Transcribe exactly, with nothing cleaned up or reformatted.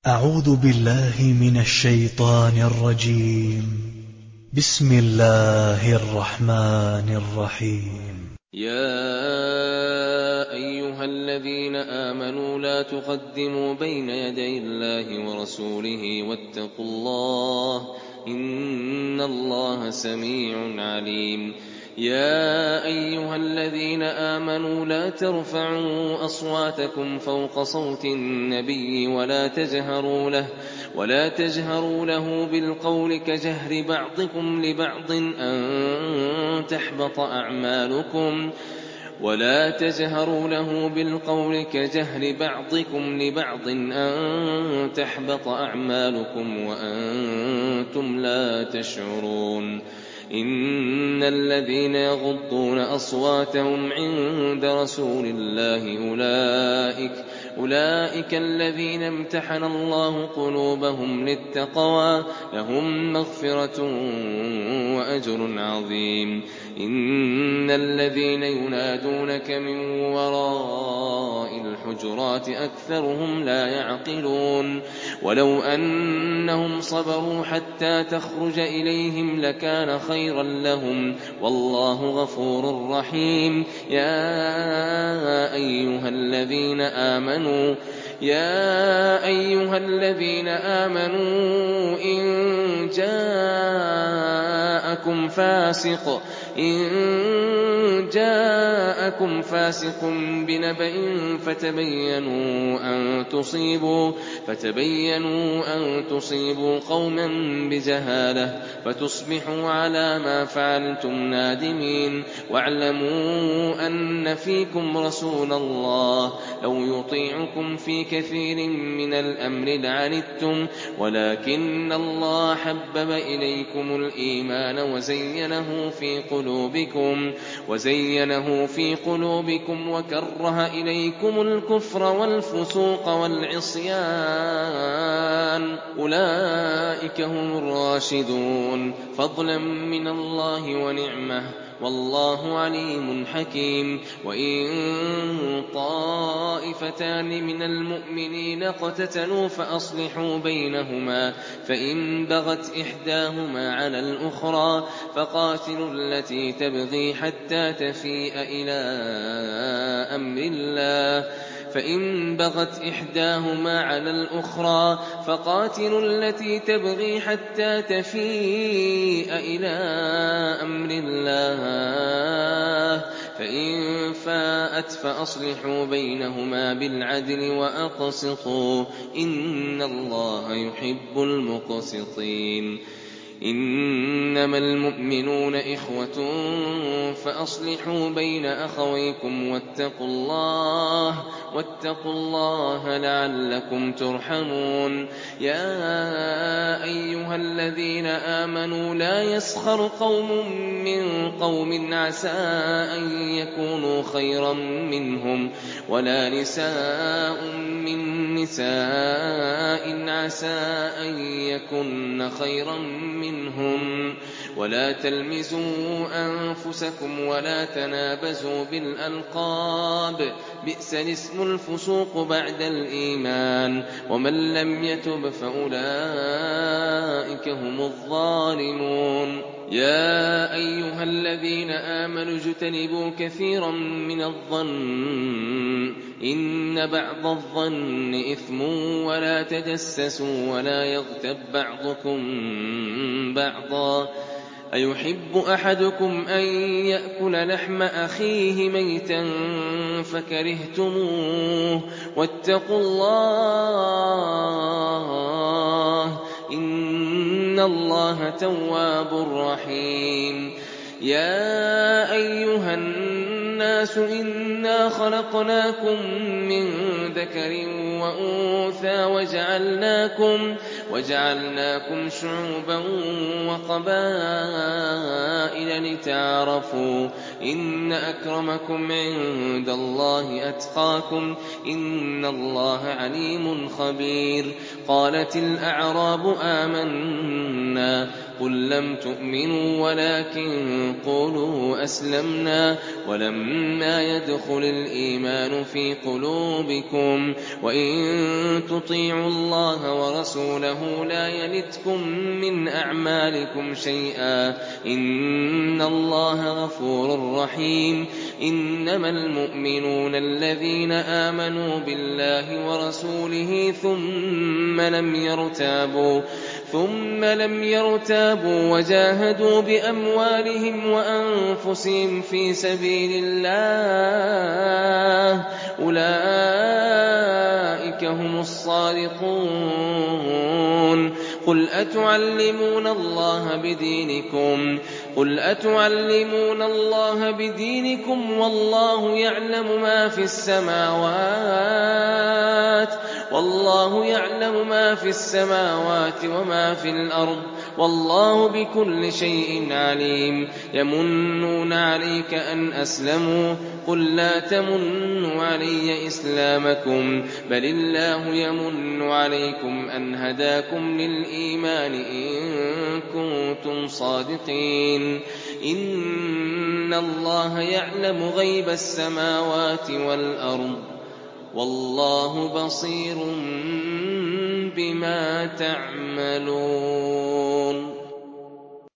أعوذ بالله من الشيطان الرجيم. بسم الله الرحمن الرحيم. يا أيها الذين آمنوا لا تقدموا بين يدي الله ورسوله واتقوا الله إن الله سميع عليم. يا أيها الذين آمنوا لا ترفعوا أصواتكم فوق صوت النبي ولا تجهروا له ولا تجهروا له بالقول كجهر بعضكم لبعض أن تحبط أعمالكم ولا تجهروا له بالقول كجهر بعضكم لبعض أن تحبط أعمالكم وأنتم لا تشعرون. إن الذين يغضون أصواتهم عند رسول الله أولئك أولئك الذين امتحن الله قلوبهم للتقوى لهم مغفرة وأجر عظيم. إن الذين ينادونك من وراء الحجرات أكثرهم لا يعقلون. ولو أنهم صبروا حتى تخرج إليهم لكان خيرا لهم والله غفور رحيم. يا أيها الذين آمنوا يا أيها الذين آمنوا إن جاءكم فاسق إن جاءكم فاسق بنبأ فتبينوا أن تصيبوا فتبينوا أن تصيبوا قوما بجهالة فتصبحوا على ما فعلتم نادمين. واعلموا أن فيكم رسول الله لو يطيعكم في كثير من الأمر لعنتم ولكن الله حبب إليكم الإيمان وزينه في قلوبكم وزينه في قلوبكم وكره إليكم الكفر والفسوق والعصيان أولئك هم الراشدون فضلا من الله ونعمة والله عليم حكيم. وإن طائفتان من المؤمنين اقتتلوا فأصلحوا بينهما فإن بغت إحداهما على الأخرى فقاتلوا التي تبغي حتى تفيء إلى أمر الله فإن بغت إحداهما على الأخرى فقاتلوا التي تبغي حتى تفيء إلى أمر الله فإن فاءت فأصلحوا بينهما بالعدل وأقسطوا إن الله يحب المقسطين. إنما المؤمنون إخوة فأصلحوا بين أخويكم واتقوا الله واتقوا الله لعلكم ترحمون. يا أيها الذين آمنوا لا يسخر قوم من قوم عسى أن يكونوا خيرا منهم ولا نساء من نساء عسى أن يكن خيرا منهم ولا تلمزوا أنفسكم ولا تنابزوا بالألقاب بئس الاسم الفسوق بعد الإيمان ومن لم يتب فأولئك هم الظالمون. يا أيها الذين آمنوا اجتنبوا كثيرا من الظن إن بعض الظن إثم ولا تجسسوا ولا يغتب بعضكم بعضا أيحب أحدكم أن يأكل لحم أخيه ميتا فكرهتموه واتقوا الله إن الله تواب رحيم. يا أيها الناس إنا خلقناكم من ذكر وأنثى وجعلناكم وجعلناكم شعوبا وقبائل لتعارفوا إن أكرمكم عند الله أتقاكم إن الله عليم خبير. قالت الأعراب آمنا قُل لَّمْ تُؤْمِنُوا وَلَٰكِن قُولُوا أَسْلَمْنَا وَلَمَّا يَدْخُلِ الْإِيمَانُ فِي قُلُوبِكُمْ ۖ وَإِن تُطِيعُوا اللَّهَ وَرَسُولَهُ لَا يَلِتْكُم مِّنْ أَعْمَالِكُمْ شَيْئًا ۚ إِنَّ اللَّهَ غَفُورٌ رَّحِيمٌ. إِنَّمَا الْمُؤْمِنُونَ الَّذِينَ آمَنُوا بِاللَّهِ وَرَسُولِهِ ثُمَّ لَمْ يَرْتَابُوا وَجَاهَدُوا بِأَمْوَالِهِمْ وَأَنفُسِهِمْ فِي سَبِيلِ اللَّهِ ۚ أُولَٰئِكَ هُمُ الصَّادِقُونَ. قُلْ أَتُعَلِّمُونَ اللَّهَ بِدِينِكُمْ وَاللَّهُ يَعْلَمُ مَا فِي السَّمَاوَاتِ وَمَا فِي الْأَرْضِ ۚ وَاللَّهُ بِكُلِّ شَيْءٍ عَلِيمٌ. يَمُنُّونَ عَلَيْكَ أَنْ أَسْلَمُوا ۖ قُل لَّا تَمُنُّوا عَلَيَّ إِسْلَامَكُم ۖ بَلِ اللَّهُ يَمُنُّ عَلَيْكُمْ أَنْ هَدَاكُمْ لِلْإِيمَانِ إِن كُنتُمْ صَادِقِينَ. إِنَّ اللَّهَ يَعْلَمُ غَيْبَ السَّمَاوَاتِ وَالْأَرْضِ ۚ وَاللَّهُ بَصِيرٌ بِمَا تَعْمَلُونَ.